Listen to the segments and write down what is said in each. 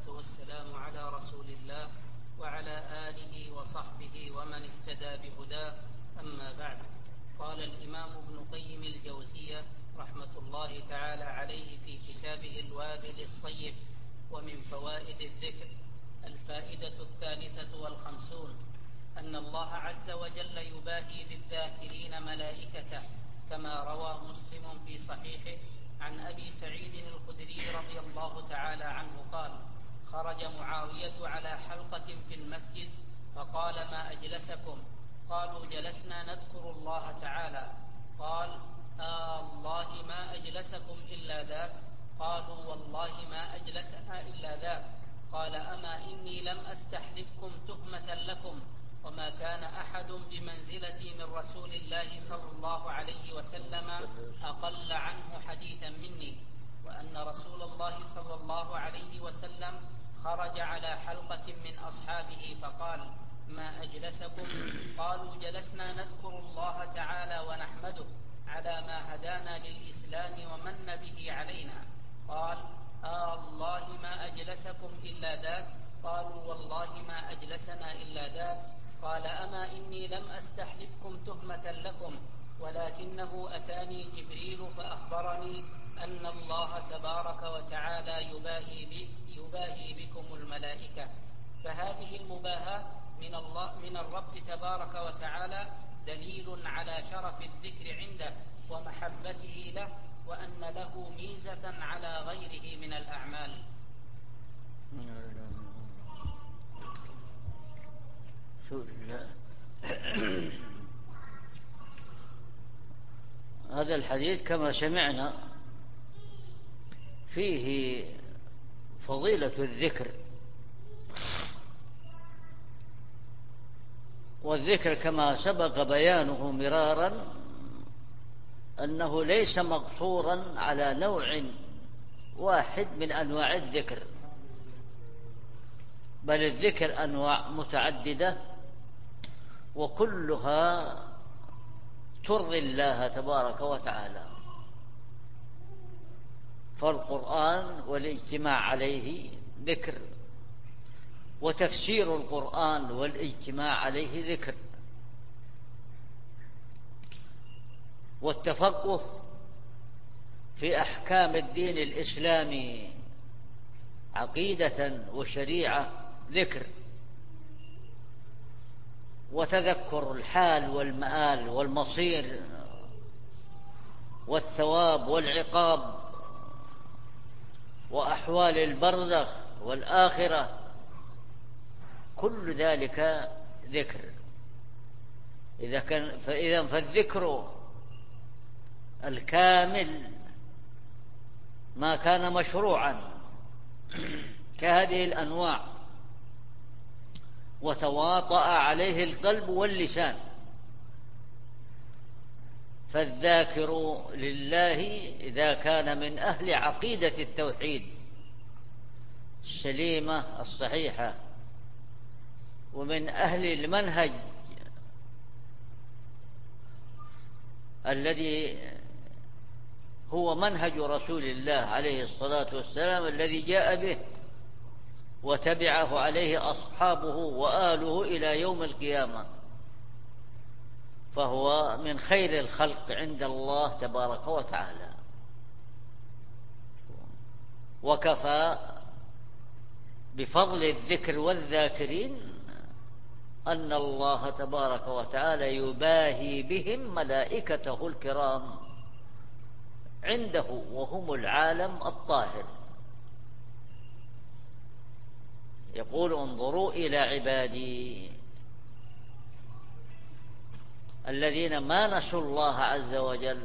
والصلاة والسلام على رسول الله وعلى آله وصحبه ومن اهتدى بهداه، أما بعد. قال الإمام ابن قيم الجوزية رحمة الله تعالى عليه في كتابه الوابل الصيب: ومن فوائد الذكر: الفائدة 53 أن الله عز وجل يباهي بالذاكرين ملائكته، كما روى مسلم في صحيحه عن أبي سعيد الخدري رضي الله تعالى عنه قال: خرج معاوية على حلقة في المسجد فقال: ما أجلسكم؟ قالوا: جلسنا نذكر الله تعالى. قال: الله ما أجلسكم إلا ذاك؟ قالوا: والله ما أجلسنا إلا ذاك. قال: أما إني لم أستحلفكم تهمة لكم، وما كان أحد بمنزلتي من رسول الله صلى الله عليه وسلم أقل عنه حديثا مني، وأن رسول الله صلى الله عليه وسلم خرج على حلقة من أصحابه فقال: ما أجلسكم؟ قالوا: جلسنا نذكر الله تعالى ونحمده على ما هدانا للإسلام ومن به علينا. قال: الله ما أجلسكم إلا ذاك؟ قالوا: والله ما أجلسنا إلا ذاك. قال: أما إني لم أستحلفكم تهمة لكم، ولكنه أتاني جبريل فأخبرني أن الله تبارك وتعالى يباهي بكم الملائكة. فهذه المباهاة من الرب تبارك وتعالى دليل على شرف الذكر عنده ومحبته له، وأن له ميزة على غيره من الأعمال. هذا الحديث كما سمعنا فيه فضيلة الذكر، والذكر كما سبق بيانه مرارا أنه ليس مقصورا على نوع واحد من أنواع الذكر، بل الذكر أنواع متعددة وكلها ترضي الله تبارك وتعالى. فالقرآن والاجتماع عليه ذكر، وتفسير القرآن والاجتماع عليه ذكر، والتفقه في أحكام الدين الإسلامي عقيدة وشريعة ذكر، وتذكر الحال والمآل والمصير والثواب والعقاب وأحوال البرزخ والآخرة، كل ذلك ذكر. فإذا فالذكر الكامل ما كان مشروعا كهذه الأنواع وتواطأ عليه القلب واللسان، فالذاكر لله إذا كان من أهل عقيدة التوحيد السليمة الصحيحة، ومن أهل المنهج الذي هو منهج رسول الله عليه الصلاة والسلام الذي جاء به وتبعه عليه أصحابه وآله إلى يوم القيامة، فهو من خير الخلق عند الله تبارك وتعالى. وكفى بفضل الذكر والذاكرين أن الله تبارك وتعالى يباهي بهم ملائكته الكرام عنده، وهم العالم الطاهر. يقول: انظروا إلى عبادي الذين ما نسوا الله عز وجل،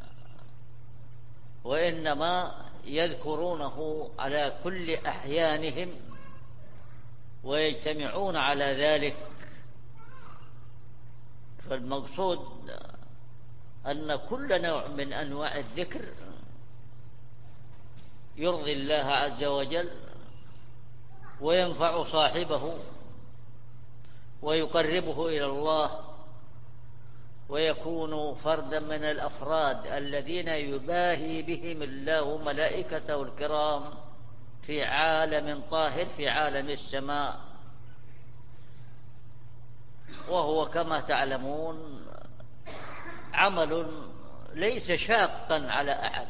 وإنما يذكرونه على كل أحيانهم ويجتمعون على ذلك. فالمقصود أن كل نوع من أنواع الذكر يرضي الله عز وجل وينفع صاحبه ويقربه إلى الله، ويكون فردا من الأفراد الذين يباهي بهم الله ملائكته الكرام في عالم طاهر في عالم السماء، وهو كما تعلمون عمل ليس شاقا على أحد.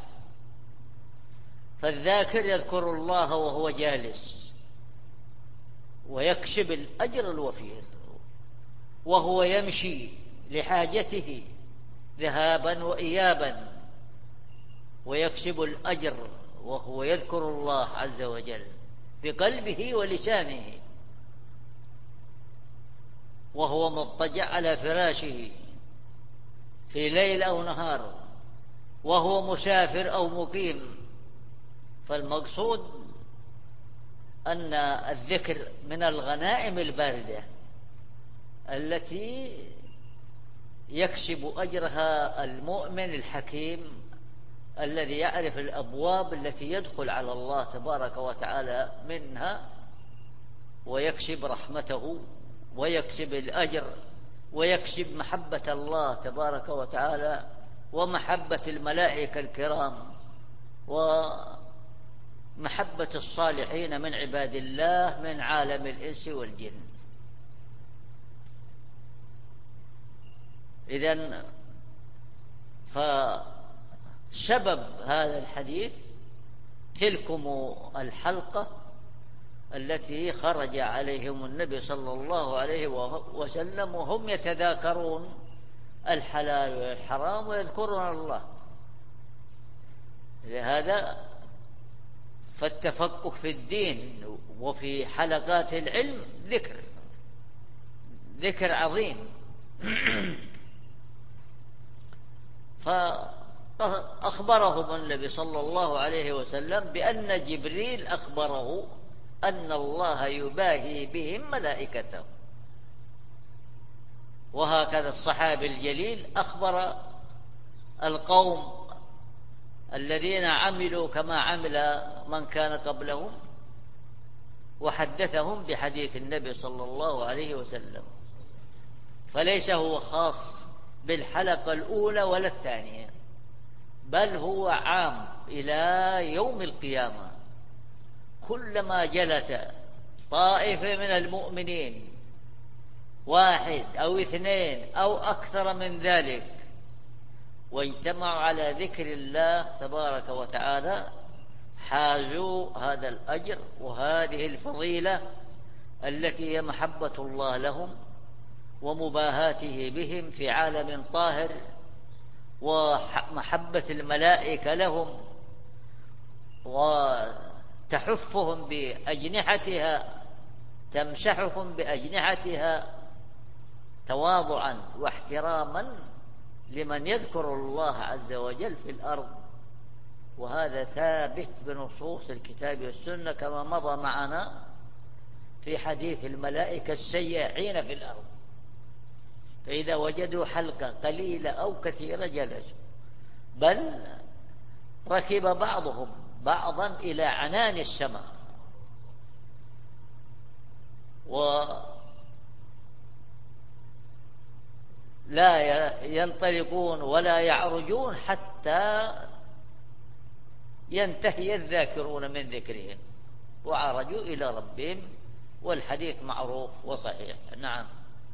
فالذاكر يذكر الله وهو جالس ويكسب الأجر الوفير، وهو يمشي لحاجته ذهابا وإيابا ويكسب الأجر وهو يذكر الله عز وجل بقلبه ولسانه، وهو مضطجع على فراشه في ليل أو نهار، وهو مسافر أو مقيم. فالمقصود أن الذكر من الغنائم الباردة التي يكسب أجرها المؤمن الحكيم الذي يعرف الأبواب التي يدخل على الله تبارك وتعالى منها، ويكسب رحمته ويكسب الأجر ويكسب محبة الله تبارك وتعالى ومحبة الملائكة الكرام ومحبة الصالحين من عباد الله من عالم الإنس والجن. إذن فسبب هذا الحديث تلكم الحلقة التي خرج عليهم النبي صلى الله عليه وسلم وهم يتذاكرون الحلال والحرام ويذكرون الله. لهذا فالتفقه في الدين وفي حلقات العلم ذكر عظيم. فأخبرهم النبي صلى الله عليه وسلم بأن جبريل أخبره أن الله يباهي بهم ملائكته، وهكذا الصحابي الجليل أخبر القوم الذين عملوا كما عمل من كان قبلهم وحدثهم بحديث النبي صلى الله عليه وسلم. فليس هو خاص بالحلقة الأولى ولا الثانية، بل هو عام إلى يوم القيامة. كلما جلس طائفة من المؤمنين، واحد أو اثنين أو أكثر من ذلك، واجتمعوا على ذكر الله تبارك وتعالى، حازوا هذا الأجر وهذه الفضيلة التي هي محبة الله لهم ومباهاته بهم في عالم طاهر، ومحبة الملائكة لهم وتحفهم بأجنحتها، تمسحهم بأجنحتها تواضعا واحتراما لمن يذكر الله عز وجل في الأرض. وهذا ثابت بنصوص الكتاب والسنة كما مضى معنا في حديث الملائكة السياحين في الأرض، فإذا وجدوا حلقة قليلة أو كثيرة جلسوا، بل ركب بعضهم بعضا إلى عنان السماء لا ينطلقون ولا يعرجون حتى ينتهي الذاكرون من ذكرهم وعرجوا إلى ربهم، والحديث معروف وصحيح. نعم.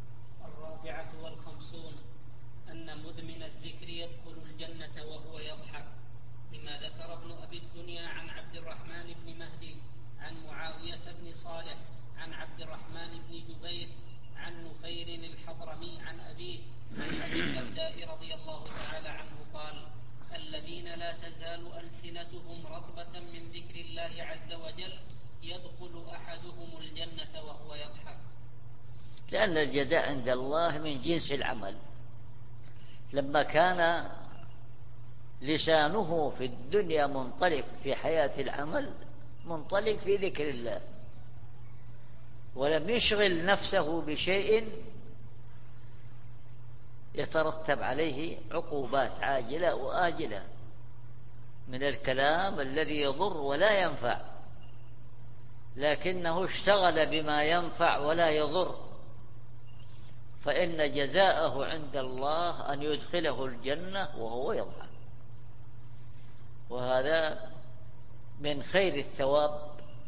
54 أن مدمن الذكر يدخل الجنة وهو يضحك، لما ذكر ابن أبي الدنيا عن عبد الرحمن بن مهدي عن معاوية بن صالح عن عبد الرحمن بن جبير عن نفير الحضرمي عن أبيه عن أبي الدرداء رضي الله تعالى عنه قال: الذين لا تزال ألسنتهم رطبة من ذكر الله عز وجل يدخل أحدهم الجنة وهو يضحك. لأن الجزاء عند الله من جنس العمل. لما كان لسانه في الدنيا منطلق في حياة العمل، منطلق في ذكر الله، ولم يشغل نفسه بشيء يترتب عليه عقوبات عاجلة وآجلة من الكلام الذي يضر ولا ينفع، لكنه اشتغل بما ينفع ولا يضر، فإن جزاءه عند الله أن يدخله الجنة وهو يضحك. وهذا من خير الثواب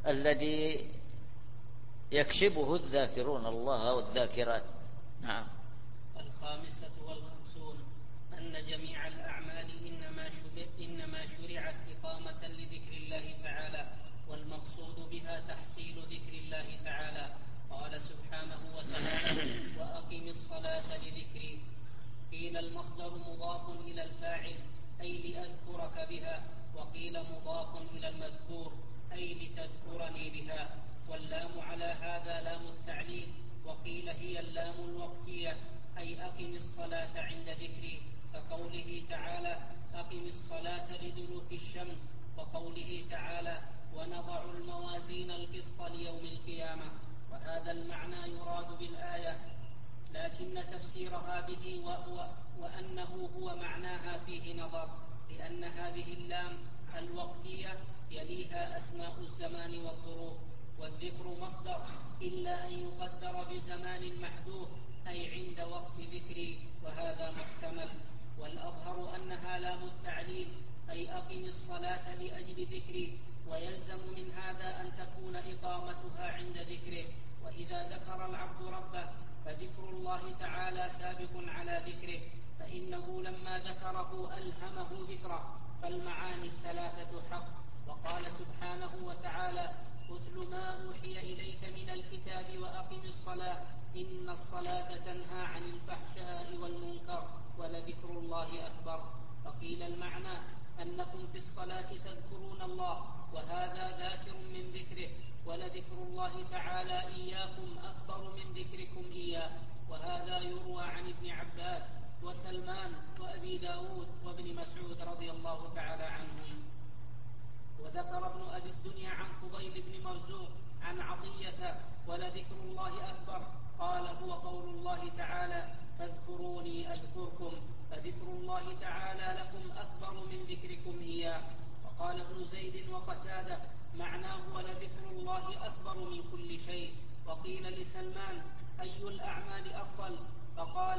الذي يكسبه الذاكرون الله والذاكرات. نعم. 55 أن جميع الأعمال إنما شرعت إقامة لذكر الله تعالى، والمقصود بها تحصيل ذكر الله تعالى. قال سبحانه وتعالى: وأقم الصلاة لذكري. قيل المصدر مضاف إلى الفاعل أي لأذكرك بها، وقيل مضاف إلى المذكور أي لتذكرني بها، واللام على هذا لام التعليل، وقيل هي اللام الوقتية أي أقم الصلاة عند ذكري، كقوله تعالى: أقم الصلاة لدلوك الشمس، وقوله تعالى: ونضع الموازين القسط ليوم القيامة. وهذا المعنى يراد بالآية، لكن تفسيرها به وأنه هو معناها فيه نظر، لأن هذه اللام الوقتية يليها أسماء الزمان والظروف، والذكر مصدر إلا أن يقدر بزمان محدود أي عند وقت ذكري، وهذا محتمل. والأظهر أنها لام التعليل أي أقم الصلاة لأجل ذكري، ويلزم من هذا أن تكون إقامتها عند ذكره. وإذا ذكر العبد ربه فذكر الله تعالى سابق على ذكره، فإنه لما ذكره ألهمه ذكره، فالمعاني الثلاثة حق. وقال سبحانه وتعالى: اتل ما أوحي إليك من الكتاب وأقم الصلاة إن الصلاة تنهى عن الفحشاء والمنكر ولذكر الله أكبر. فقيل المعنى أنكم في الصلاة تذكرون الله، وهذا ذاكر من ذكره، ولذكر الله تعالى إياكم أكبر من ذكركم إياه. وهذا يروى عن ابن عباس وسلمان وأبي داود وابن مسعود رضي الله تعالى عنهم. وذكر ابن أبي الدنيا عن فضيل بن مرزوق عن عطية: ولذكر الله أكبر. قال: هو قول الله تعالى: فاذكروني أذكركم، فذكر الله تعالى لكم أكبر من ذكركم إياه. وقال ابن زيد وقتادة: معناه ولذكر الله أكبر من كل شيء. وقيل لسلمان: أي الأعمال أفضل؟ فقال: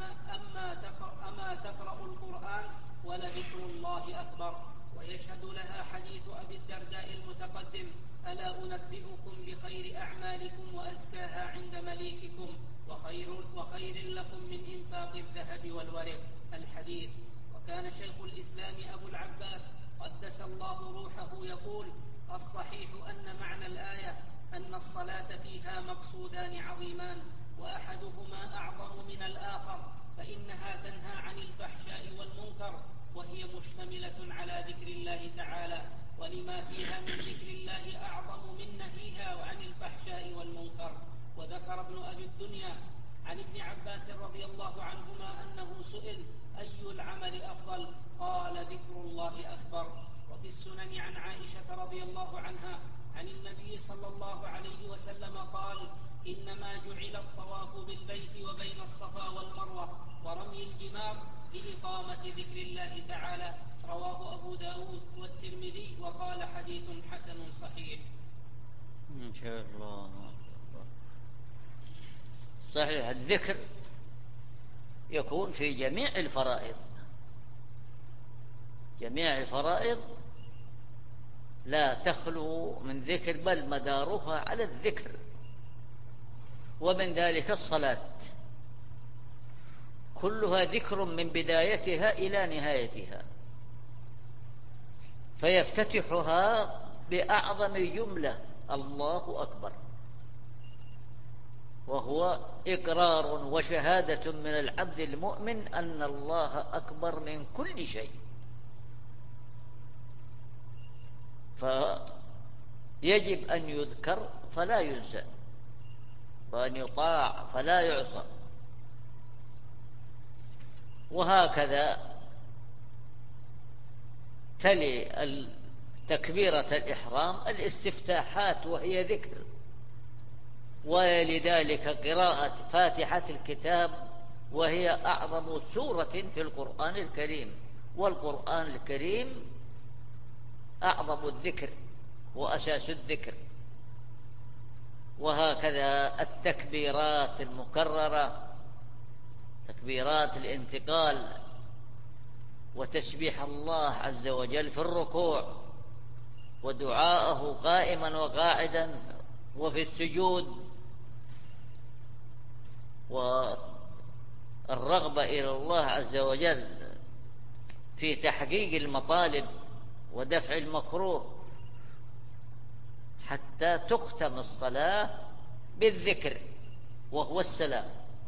أما تقرأ القرآن ولذكر الله أكبر. ويشهد لها حديث أبي الدرداء المتقدم: ألا أنبئكم بخير أعمالكم وأزكاها عند مليككم وخير لكم من إنفاق الذهب والورق. الحديث. وكان شيخ الإسلام أبو العباس قدس الله روحه يقول: الصحيح أن معنى الآية أن الصلاة فيها مقصودان عظيمان، وأحدهما أعظم من الآخر، فإنها تنهى عن الفحشاء والمنكر، وهي مشتملة على ذكر الله تعالى، ولما فيها من ذكر الله أعظم من نهيها عن الفحشاء والمنكر. وذكر ابن أبي الدنيا عن ابن عباس رضي الله عنهما أنه سئل: أي العمل أفضل؟ قال: ذكر الله أكبر. وفي السنن عن عائشة رضي الله عنها عن النبي صلى الله عليه وسلم قال: إنما جعل الطواف بالبيت وبين الصفا والمروة ورمي الجمار لإقامة ذكر الله تعالى. رواه أبو داود والترمذي، وقال: حديث حسن صحيح. إن شاء الله. صحيح، الذكر يكون في جميع الفرائض. جميع الفرائض لا تخلو من ذكر، بل مدارها على الذكر. ومن ذلك الصلاة كلها ذكر من بدايتها إلى نهايتها، فيفتتحها بأعظم جملة: الله أكبر، وهو إقرار وشهادة من العبد المؤمن أن الله أكبر من كل شيء، فيجب أن يذكر فلا ينسى، وأن يطاع فلا يعصى. وهكذا تلي تكبيرة الإحرام الاستفتاحات وهي ذكر، ولذلك قراءة فاتحة الكتاب وهي أعظم سورة في القرآن الكريم، والقرآن الكريم أعظم الذكر وأساس الذكر. وهكذا التكبيرات المكررة، تكبيرات الانتقال، وتسبيح الله عز وجل في الركوع، ودعاءه قائما وقاعدا وفي السجود، والرغبة إلى الله عز وجل في تحقيق المطالب ودفع المكروه، حتى تختم الصلاة بالذكر وهو السلام.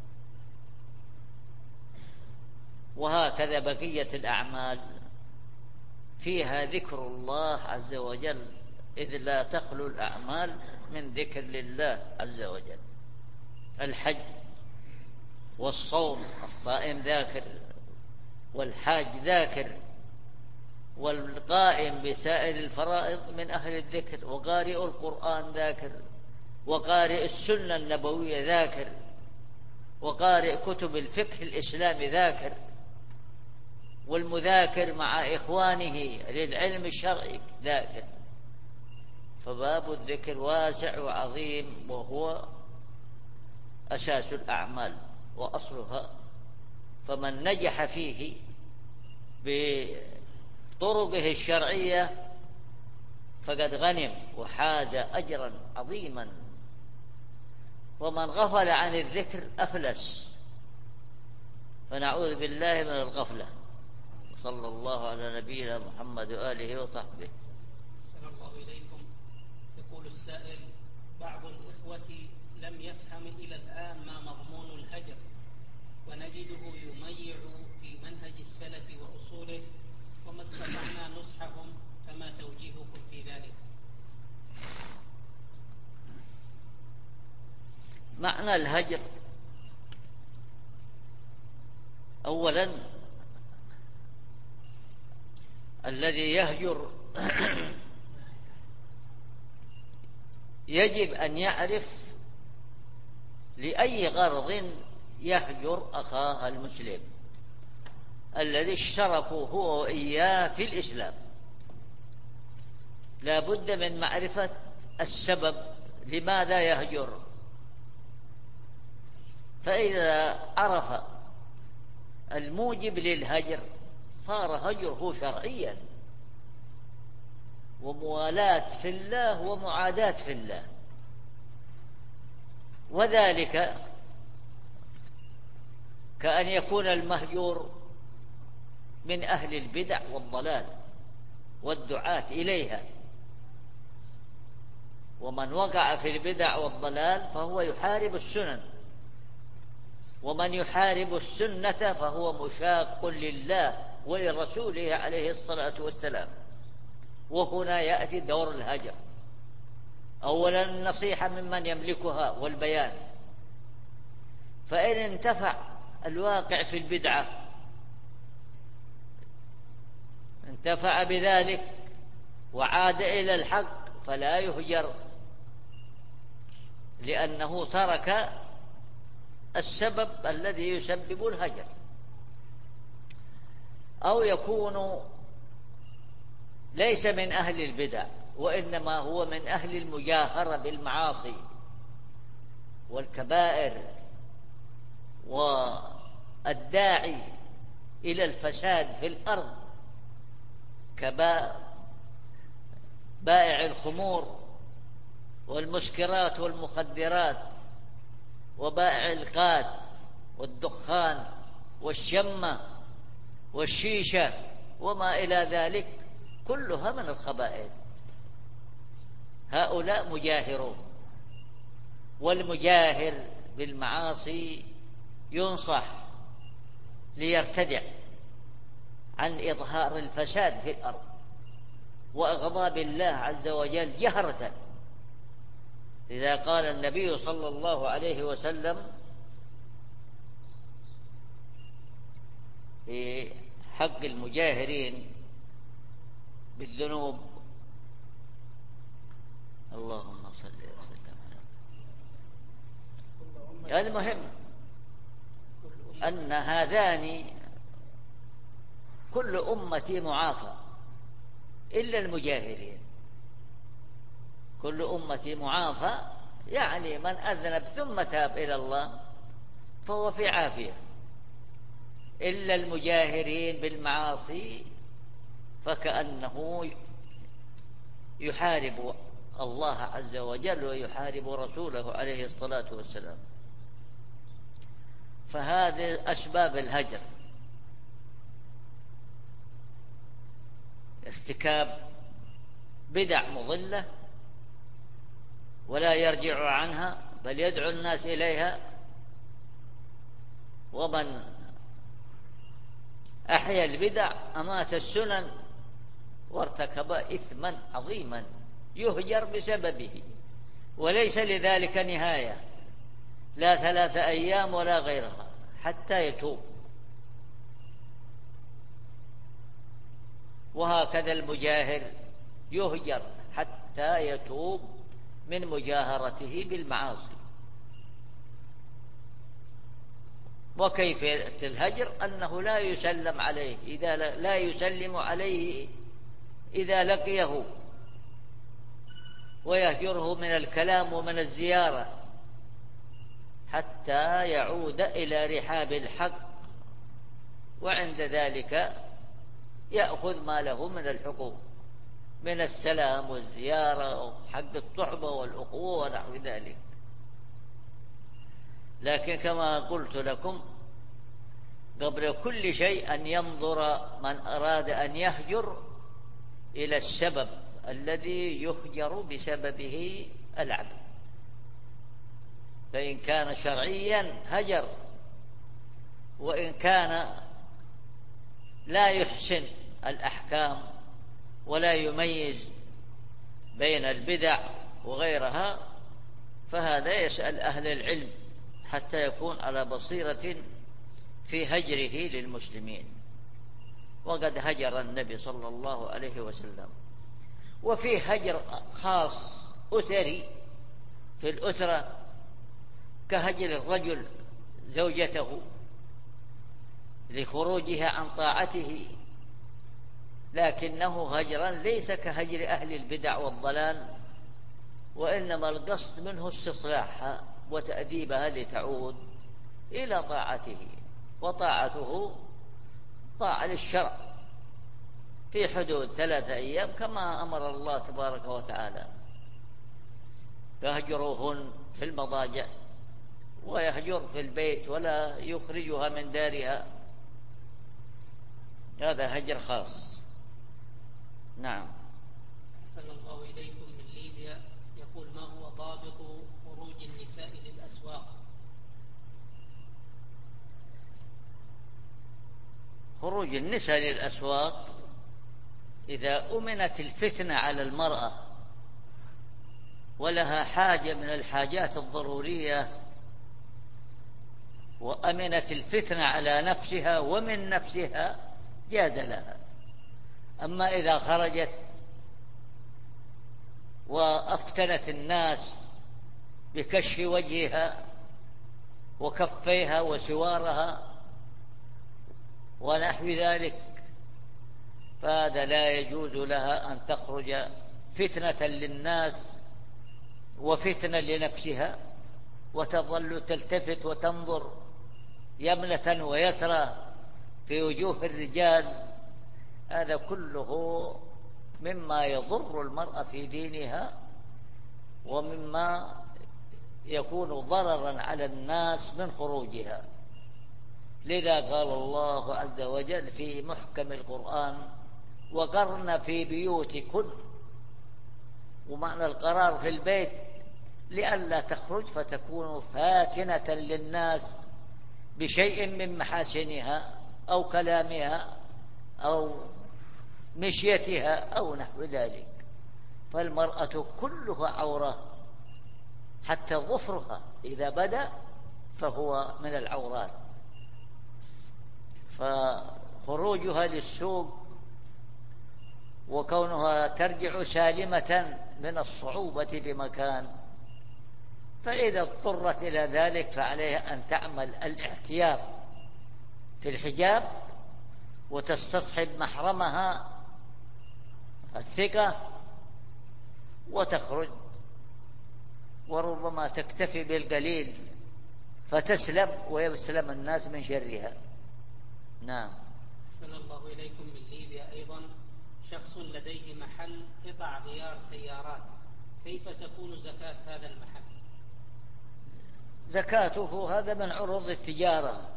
وهكذا بقية الأعمال فيها ذكر الله عز وجل، إذ لا تخلو الأعمال من ذكر لله عز وجل. الحج والصوم، الصائم ذاكر، والحاج ذاكر، والقائم بسائر الفرائض من أهل الذكر، وقارئ القرآن ذاكر، وقارئ السنة النبوية ذاكر، وقارئ كتب الفقه الإسلامي ذاكر، والمذاكر مع إخوانه للعلم الشرعي ذاكر. فباب الذكر واسع وعظيم، وهو أساس الأعمال وأصلها. فمن نجح فيه بطرقه الشرعية فقد غنم وحاز أجرا عظيما، ومن غفل عن الذكر أفلس. فنعوذ بالله من الغفلة. صلى الله على نبينا محمد وآله وصحبه. أحسن الله إليكم. يقول السائل: بعض الإخوة لم يفهم إلى الآن ما مضمون الهجر، ونجده يميع في منهج السلف وأصوله، وما استطعنا نصحهم، فما توجيهكم في ذلك؟ معنى الهجر أولا الذي يهجر يجب أن يعرف لأي غرض يهجر أخاه المسلم الذي اشتركوا هو وإياه في الإسلام. لا بد من معرفة السبب لماذا يهجر، فإذا عرف الموجب للهجر صار هجره شرعيا، وموالاة في الله ومعاداة في الله. وذلك كأن يكون المهجور من أهل البدع والضلال والدعاة إليها، ومن وقع في البدع والضلال فهو يحارب السنن، ومن يحارب السنة فهو مشاق لله ولرسوله عليه الصلاة والسلام. وهنا يأتي دور الهجر. أولا النصيحة ممن يملكها والبيان، فإن انتفع الواقع في البدعة انتفع بذلك وعاد إلى الحق فلا يهجر، لأنه ترك السبب الذي يسبب الهجر. أو يكون ليس من أهل البدع، وإنما هو من أهل المجاهرة بالمعاصي والكبائر والداعي إلى الفساد في الأرض، كبائع الخمور والمسكرات والمخدرات، وبائع القات والدخان والشمة والشيشة وما إلى ذلك، كلها من الخبائث. هؤلاء مجاهرون، والمجاهر بالمعاصي ينصح ليرتدع عن إظهار الفساد في الأرض وإغضاب الله عز وجل جهرة. إذا قال النبي صلى الله عليه وسلم في حق المجاهرين بالذنوب: اللهم صل وسلم على. المهم أن هذان كل أمتي معافى إلا المجاهرين. كل أمتي معافى يعني من أذنب ثم تاب إلى الله فهو في عافية، إلا المجاهرين بالمعاصي فكأنه يحارب الله عز وجل ويحارب رسوله عليه الصلاة والسلام. فهذه أسباب الهجر: ارتكاب بدع مضلة ولا يرجع عنها بل يدعو الناس إليها، ومن أحيا البدع أمات السنن وارتكب إثما عظيما يهجر بسببه، وليس لذلك نهاية، لا 3 أيام ولا غيرها حتى يتوب. وهكذا المجاهر يهجر حتى يتوب من مجاهرته بالمعاصي. وكيفية الهجر أنه لا يسلم عليه لا يسلم عليه إذا لقيه، ويهجره من الكلام ومن الزيارة حتى يعود إلى رحاب الحق، وعند ذلك يأخذ ما له من الحقوق من السلام والزيارة وحق الصحبة والأخوة ونحو ذلك. لكن كما قلت لكم قبل كل شيء أن ينظر من أراد أن يهجر إلى السبب الذي يهجر بسببه العبد، فإن كان شرعيا هجر، وإن كان لا يحسن الأحكام ولا يميز بين البدع وغيرها فهذا يسأل أهل العلم حتى يكون على بصيرة في هجره للمسلمين. وقد هجر النبي صلى الله عليه وسلم. وفي هجر خاص أسري في الأسرة كهجر الرجل زوجته لخروجها عن طاعته، لكنه هجرا ليس كهجر أهل البدع والضلال، وإنما القصد منه استصلاحها وتأديبها لتعود إلى طاعته، وطاعته طاعة للشرع في حدود 3 أيام كما أمر الله تبارك وتعالى. فهجروهن في المضاجع، ويهجر في البيت ولا يخرجها من دارها، هذا هجر خاص. نعم. أحسن الله إليكم. من ليبيا يقول: ما هو ضابط خروج النساء للأسواق؟ خروج النساء للأسواق إذا أمنت الفتنة على المرأة ولها حاجة من الحاجات الضرورية، وأمنت الفتنة على نفسها ومن نفسها، جاز لها. أما إذا خرجت وأفتنت الناس بكشف وجهها وكفيها وسوارها ونحو ذلك فهذا لا يجوز لها أن تخرج فتنة للناس وفتنة لنفسها، وتظل تلتفت وتنظر يمنة ويسرى في وجوه الرجال. هذا كله مما يضر المرأة في دينها، ومما يكون ضررا على الناس من خروجها. لذا قال الله عز وجل في محكم القرآن: وقرن في بيوتكن. ومعنى القرار في البيت لئلا تخرج فتكون فاتنة للناس بشيء من محاسنها أو كلامها أو مشيتها أو نحو ذلك. فالمرأة كلها عورة، حتى ظفرها إذا بدا فهو من العورات. فخروجها للسوق وكونها ترجع سالمة من الصعوبة بمكان، فإذا اضطرت إلى ذلك فعليها أن تعمل الاحتياط في الحجاب وتستصحب محرمها الثقة وتخرج، وربما تكتفي بالقليل فتسلم ويسلم الناس من شرها. نعم. أحسن الله إليكم. من ليبيا أيضا شخص لديه محل قطع غيار سيارات، كيف تكون زكاة هذا المحل؟ زكاته هذا من عروض التجارة،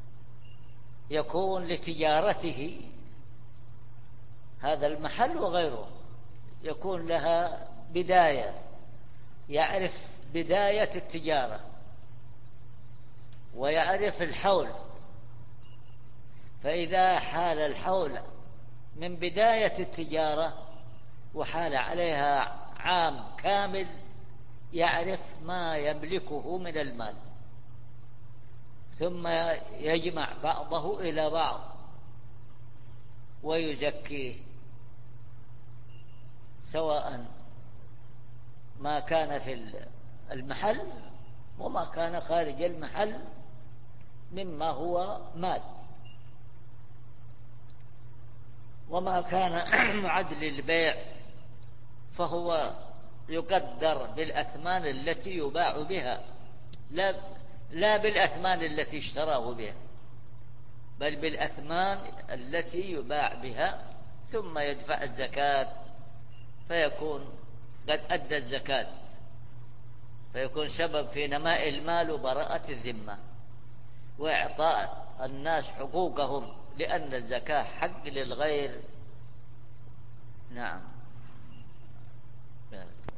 يكون لتجارته هذا المحل وغيره، يكون لها بداية، يعرف بداية التجارة ويعرف الحول، فإذا حال الحول من بداية التجارة وحال عليها عام كامل يعرف ما يملكه من المال، ثم يجمع بعضه إلى بعض ويزكيه، سواء ما كان في المحل وما كان خارج المحل مما هو مال. وما كان معد للبيع فهو يقدر بالأثمان التي يباع بها، لا بالأثمان التي اشتراه بها، بل بالأثمان التي يباع بها، ثم يدفع الزكاة فيكون قد أدى الزكاة، فيكون سبب في نماء المال وبراءة الذمة وإعطاء الناس حقوقهم، لأن الزكاة حق للغير. نعم.